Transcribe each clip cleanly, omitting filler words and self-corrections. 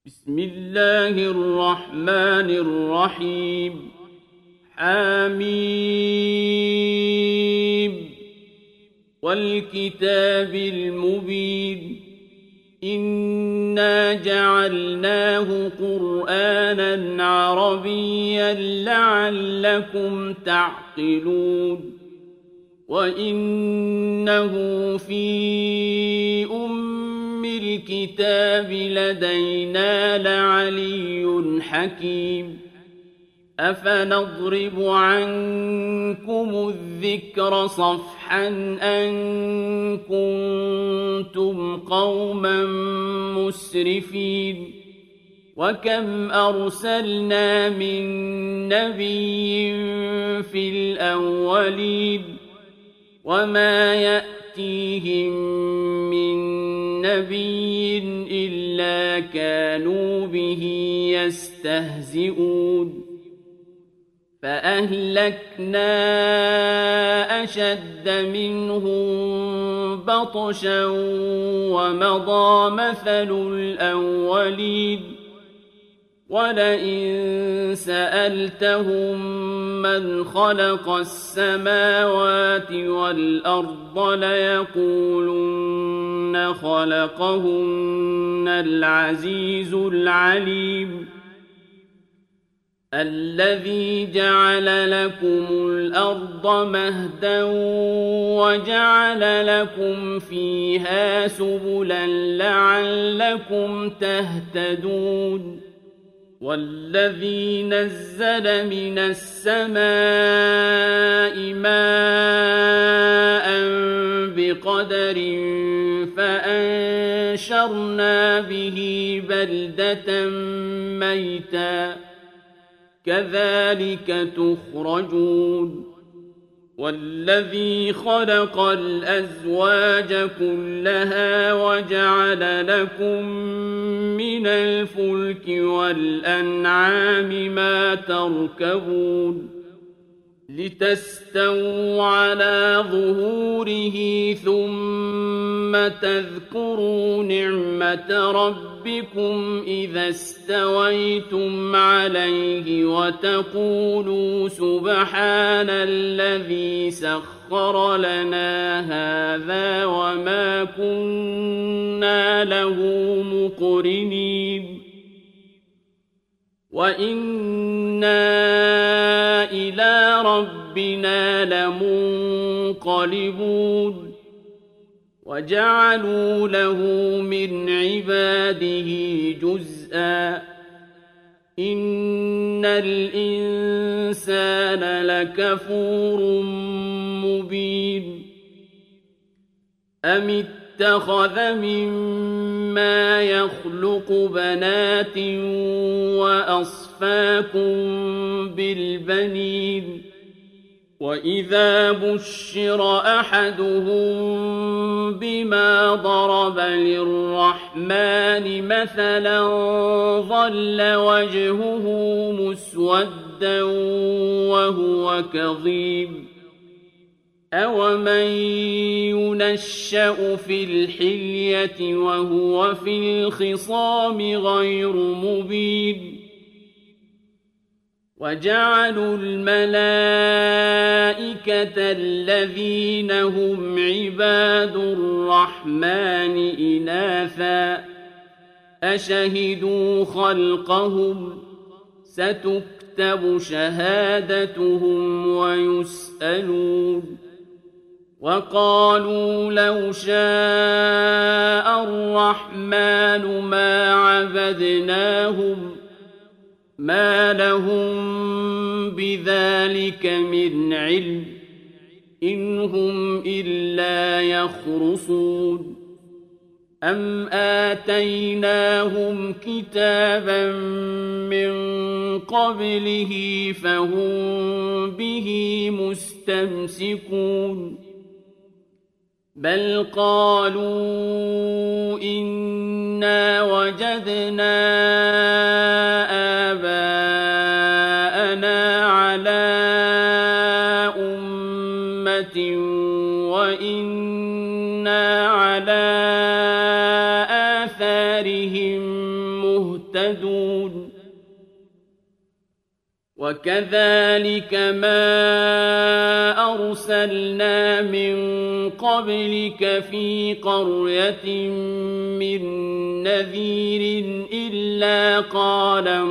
بسم الله الرحمن الرحيم. حميم والكتاب المبين. إنا جعلناه قرآنا عربيا لعلكم تعقلون. وإنه في الكتاب لدينا لعلي حكيم. أفنضرب عنكم الذكر صفحا أن كنتم قوما مسرفين. وكم أرسلنا من نبي في الأولين وما يأتيهم من نبي إلا كانوا به يستهزئون. فأهلكنا أشد منهم بطشا ومضى مثل الأولين. ولئن سألتهم من خلق السماوات والأرض ليقولن خلقهن العزيز العليم. الذي جعل لكم الأرض مهدا وجعل لكم فيها سبلا لعلكم تهتدون. والذي نزل من السماء ماء بقدر فأنشرنا به بلدة ميتا كذلك تخرجون. والذي خلق الأزواج كلها وجعل لكم من الفلك والأنعام ما تركبون لتستووا على ظهوره ثم تذكروا نعمة ربكم إذا استويتم عليه وتقولوا سبحان الذي سخر لنا هذا وما كنا له مقرنين. وإنا إلى ربنا لمنقلبون. وجعلوا له من عباده جزءا. إن الإنسان لكفور مبين. أم اتخذ مما يخلق بنات وأصفاكم بالبنين. وإذا بشر أحدهم بما ضرب للرحمن مثلا ظل وجهه مسودا وهو كظيم. أومن ينشأ في الحلية وهو في الخصام غير مبين. وجعلوا الملائكة الذين هم عباد الرحمن إناثا أشهدوا خلقهم ستكتب شهادتهم ويسألون. وقالوا لو شاء الرحمن ما عبدناهم ما لهم بذلك من علم إن هم إلا يخرصون. أم آتيناهم كتابا من قبله فهم به مستمسكون. بل قالوا إنا وجدنا آباءنا على أمة وإنا على آثارهم مهتدون. مهتدون وكذلك ما أرسلنا من قبلك في قرية من نذير إلا قال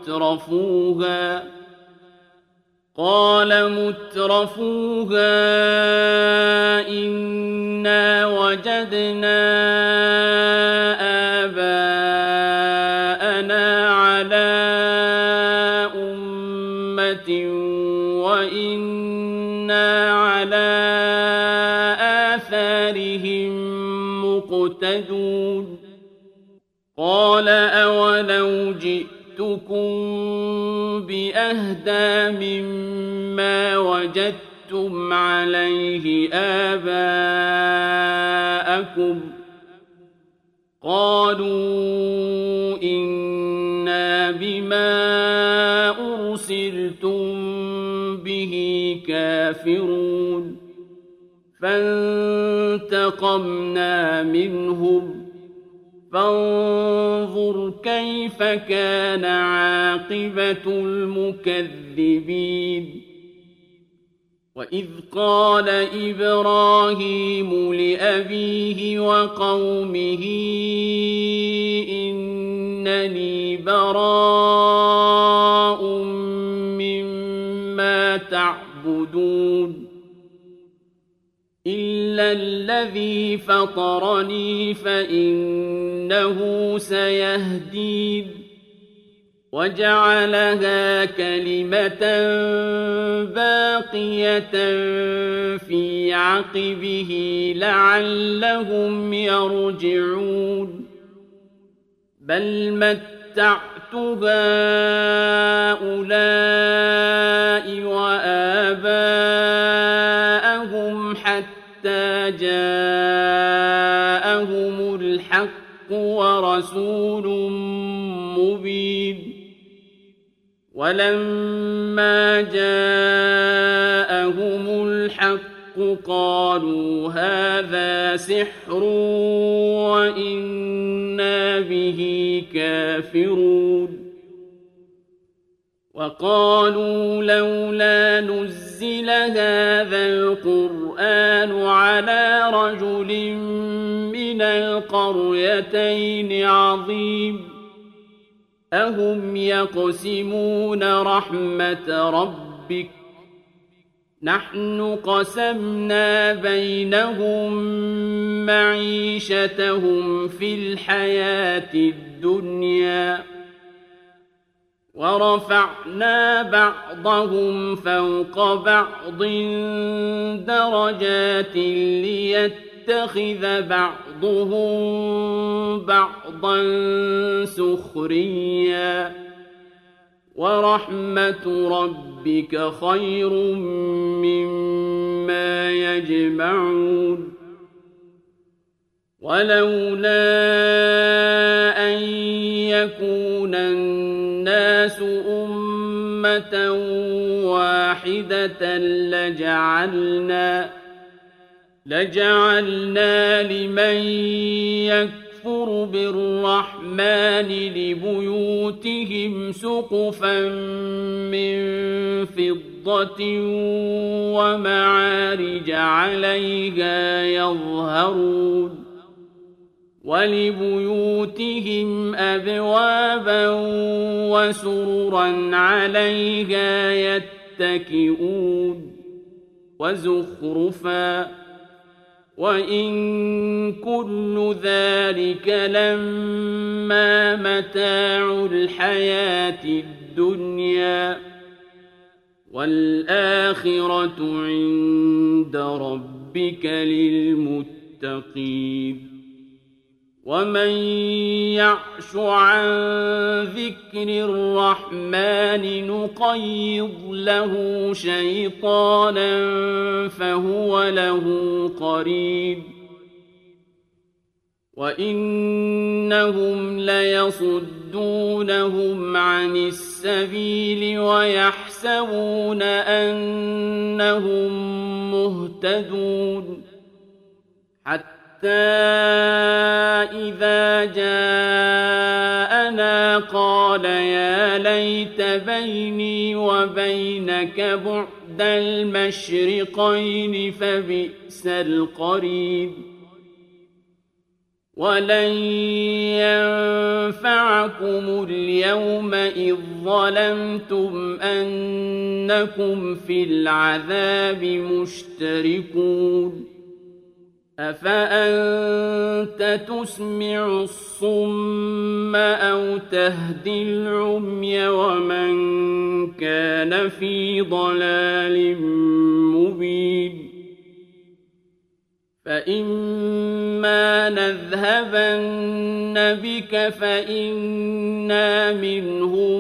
مترفوها إنا وجدنا آباءنا على أمة وإنا على آثارهم مقتدون قال أولو جئتكم بأهدى مما وجدتم عليه آباءكم قالوا إنا بما أرسلتم به كافرون فانتقمنا منهم فانظر كيف كان عاقبة المكذبين وإذ قال إبراهيم لأبيه وقومه إنني براء مما تعبدون إلا الذي فطرني فإنه سيهدين وجعلها كلمة باقية في عقبه لعلهم يرجعون بل متعت هؤلاء وآباءهم حتى جاءهم الحق ورسول مبين ولما جاءهم الحق قالوا هذا سحر وإنا به كافرون وقالوا لولا نزل هذا القرآن على رجل من القريتين عظيم أهم يقسمون رحمة ربك نحن قسمنا بينهم معيشتهم في الحياة الدنيا ورفعنا بعضهم فوق بعض درجات ليتخذ بعضهم بعضا سخريا ورحمة ربك خير مما يجمعون ولولا أن يكون الناس أمة واحدة لجعلنا لمن يكفر بالرحمن لبيوتهم سقفا من فضة ومعارج عليها يظهرون ولبيوتهم أبوابا وسررا عليها يتكئون وزخرفا وإن كل ذلك لما متاع الحياة الدنيا والآخرة عند ربك للمتقين ومن يعش عن ذكر الرحمن نقيض له شيطانا فهو له قرين وإنهم ليصدونهم عن السبيل ويحسبون أنهم مهتدون حتى إذا جاءنا قال يا ليت بيني وبينك بعد المشرقين فبئس القرين ولن ينفعكم اليوم إذ ظلمتم أنكم في العذاب مشتركون أفأنت تسمع الصم أو تهدي العمي ومن كان في ضلال مبين فإما نذهبن بك فإنا منهم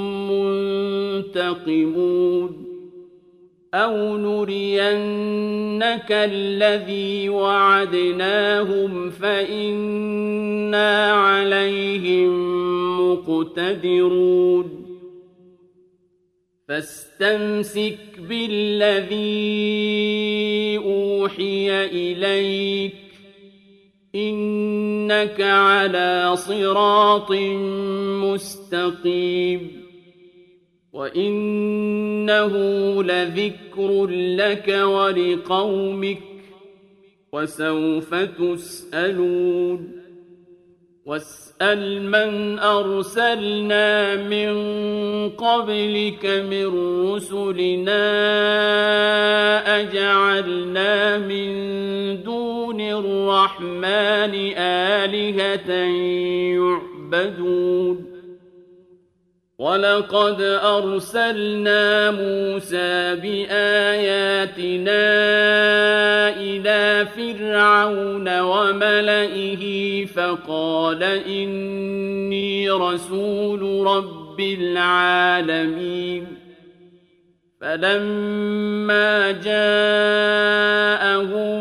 منتقمون أو نرينك الذي وعدناهم فإنا عليهم مقتدرون فاستمسك بالذي أوحي إليك إنك على صراط مستقيم وإنه لذكر لك ولقومك وسوف تسألون واسأل من أرسلنا من قبلك من رسلنا أجعلنا من دون الرحمن آلهة يعبدون ولقد أرسلنا موسى بآياتنا إلى فرعون وملئه فقال إني رسول رب العالمين فلما جاءهم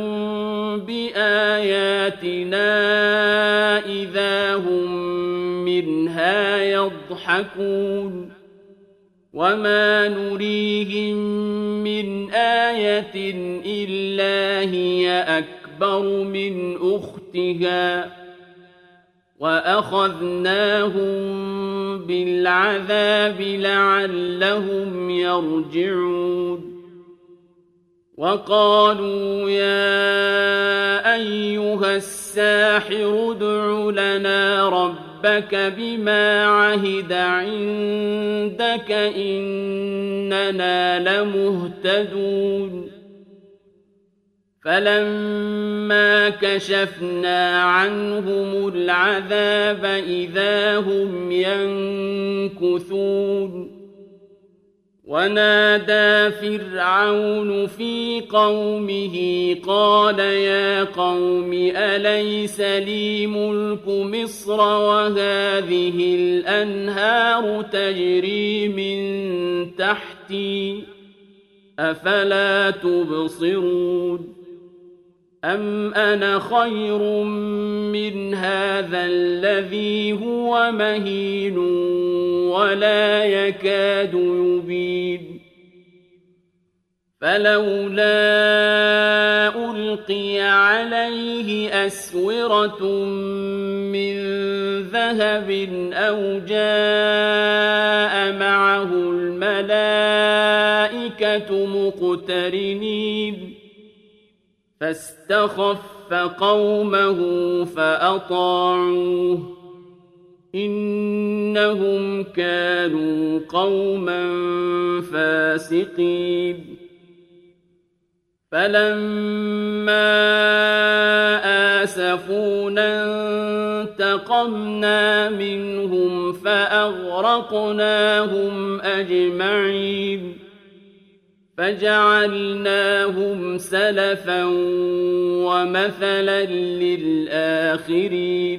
بآياتنا إذا هم منها يضحكون وما نريهم من آية إلا هي أكبر من أختها وأخذناهم بالعذاب لعلهم يرجعون وقالوا يا أيها الساحر ادع لنا ربك بما عهد عندك إننا لمهتدون فلما كشفنا عنهم العذاب إذا هم ينكثون ونادى فرعون في قومه قال يا قوم أليس لي ملك مصر وهذه الأنهار تجري من تحتي أفلا تبصرون أم أنا خير من هذا الذي هو مهين ولا يكاد يبين فلولا ألقي عليه أسورة من ذهب أو جاء معه الملائكة مقترنين فاستخف قومه فأطاعوه إنهم كانوا قوما فاسقين فلما آسفونا انتقمنا منهم فأغرقناهم أجمعين فجعلناهم سلفا ومثلا للآخرين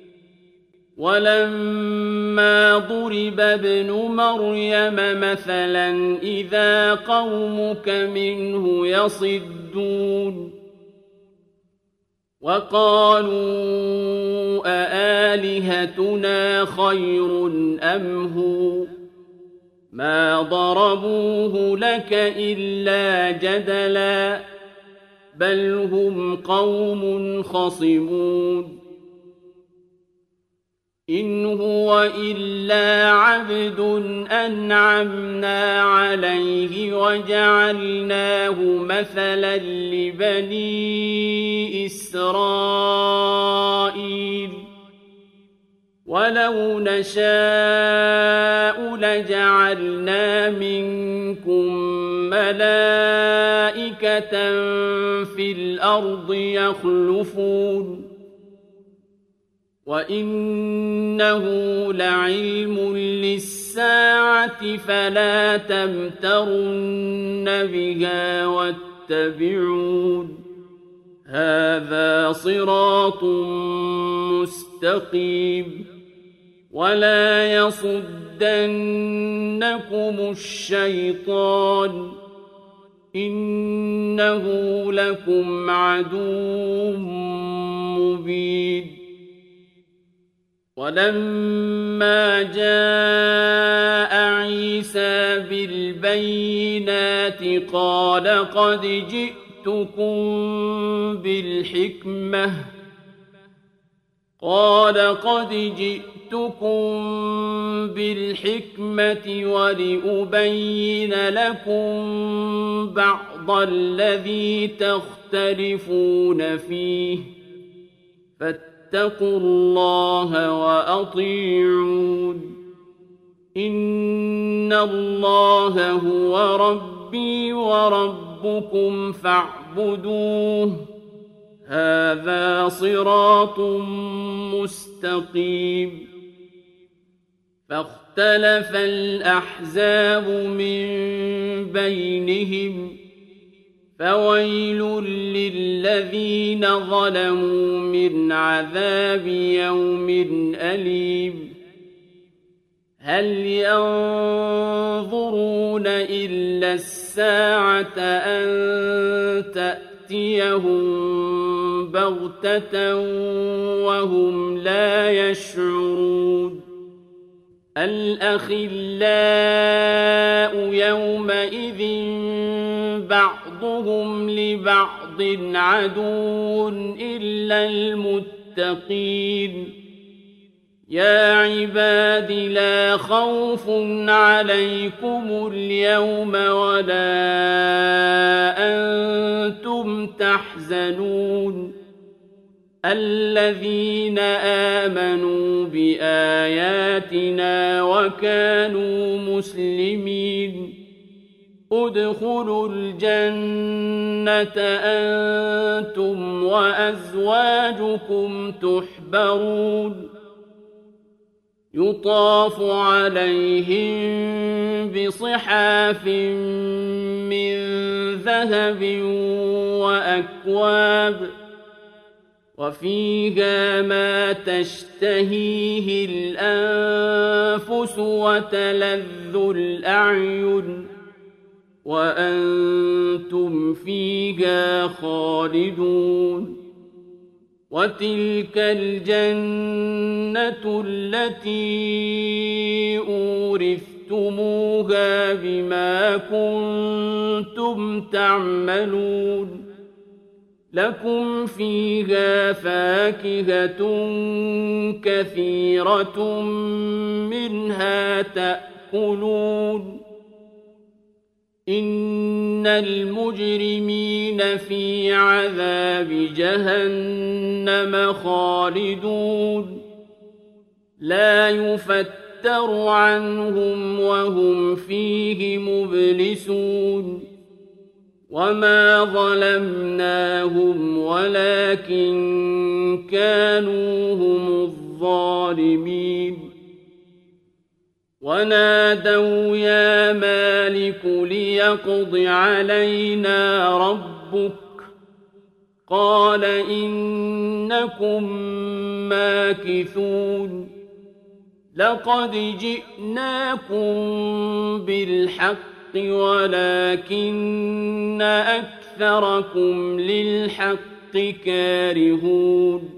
ولما ضرب ابن مريم مثلا إذا قومك منه يصدون وقالوا أآلهتنا خير أم هو ما ضربوه لك إلا جدلا بل هم قوم خصمون إن هو إلا عبد أنعمنا عليه وجعلناه مثلا لبني إسرائيل ولو نشاء لجعلنا منكم ملائكة في الأرض يخلفون وإنه لعلم للساعة فلا تمترن بها واتبعون هذا صراط مستقيم ولا يصدنكم الشيطان إنه لكم عدو مبين ولما جاء عيسى بالبينات قال قد جئتكم بالحكمة ولأبين لكم بعض الذي تختلفون فيه فاتقوا الله وأطيعون إن الله هو ربي وربكم فاعبدوه هذا صراط مستقيم فاختلف الأحزاب من بينهم فويل للذين ظلموا من عذاب يوم أليم هل ينظرون إلا الساعة أن تأتيهم بغتة وهم لا يشعرون الأخلاء يومئذ بعضهم لبعض عدو إلا المتقين يا عباد لا خوف عليكم اليوم ولا أنتم تحزنون الذين آمنوا بآياتنا وكانوا مسلمين ادخلوا الجنة أنتم وأزواجكم تحبرون يطاف عليهم بصحاف من ذهب وأكواب وفيها ما تشتهيه الأنفس وتلذ الأعين وأنتم فيها خالدون وتلك الجنة التي أورثتموها بما كنتم تعملون لكم فيها فاكهة كثيرة منها تأكلون إن المجرمين في عذاب جهنم خالدون لا يفتر عنهم وهم فيه مبلسون وما ظلمناهم ولكن كانوا هم الظالمين ونادوا يا مالك ليقض علينا ربك قال إنكم ماكثون لقد جئناكم بالحق ولكن أكثركم للحق كارهون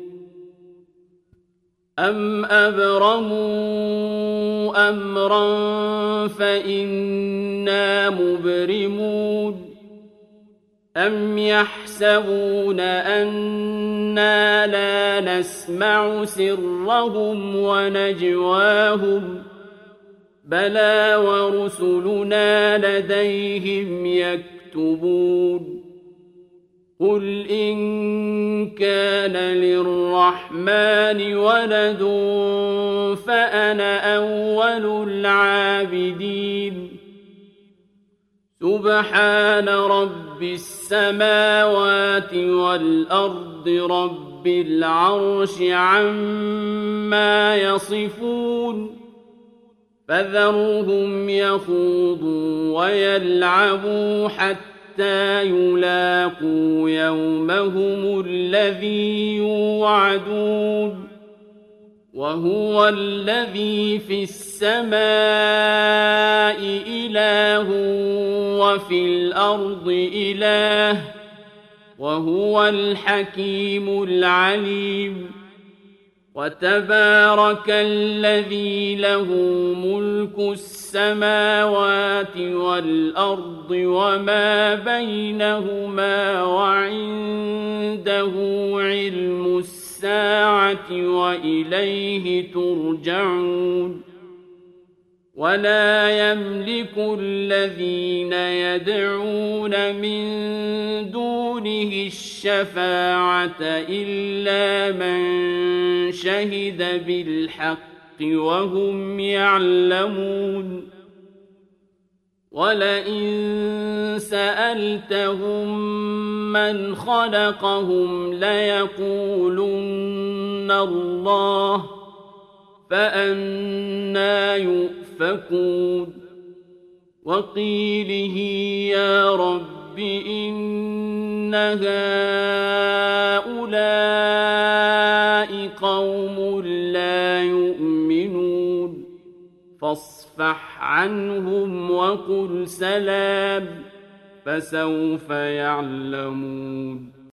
أم أبرموا أمرا فإنا مبرمون أَمْ يَحْسَبُونَ أَنَّا لَا نَسْمَعُ سِرَّهُمْ وَنَجْوَاهُمْ بَلَىٰ وَرُسُلُنَا لَدَيْهِمْ يَكْتُبُونَ قُلْ إِن كَانَ لِلرَّحْمَٰنِ وَلَدٌ فَأَنَا أَوَّلُ الْعَابِدِينَ سُبْحَانَ رَبِّ السَّمَاوَاتِ وَالْأَرْضِ رَبِّ الْعَرْشِ عَمَّا يَصِفُونَ فَذَرْهُمْ يَخُوضُوا وَيَلْعَبُوا حَتَّىٰ يُلَاقُوا يَوْمَهُمُ الَّذِي يُوعَدُونَ وَهُوَ الَّذِي فِي السَّمَاءِ إِلَٰهٌ وَفِي الْأَرْضِ إِلَٰهٌ وَهُوَ الْحَكِيمُ الْعَلِيمُ وَتَبَارَكَ الَّذِي لَهُ مُلْكُ السَّمَاوَاتِ وَالْأَرْضِ وَمَا بَيْنَهُمَا وَعِندَهُ عِلْمُ السَّاعَةِ وَإِلَيْهِ تُرْجَعُونَ وَلَا يَمْلِكُ الَّذِينَ يَدْعُونَ مِن دُونِهِ الشَّفَاعَةَ إِلَّا مَن شَهِدَ بِالْحَقِّ وَهُمْ يَعْلَمُونَ وَلَئِن سَأَلْتَهُم مَّنْ خَلَقَهُمْ لَيَقُولُنَّ اللَّهُ فَأَنَّىٰ يُؤْفَكُونَ وَقِيلِهِ يَا رَبِّ إِنَّ هَٰؤُلَاءِ قَوْمٌ لَّا يُؤْمِنُونَ فَاصْفَحْ عَنْهُمْ وَقُلْ سَلَامٌ فَسَوْفَ يَعْلَمُونَ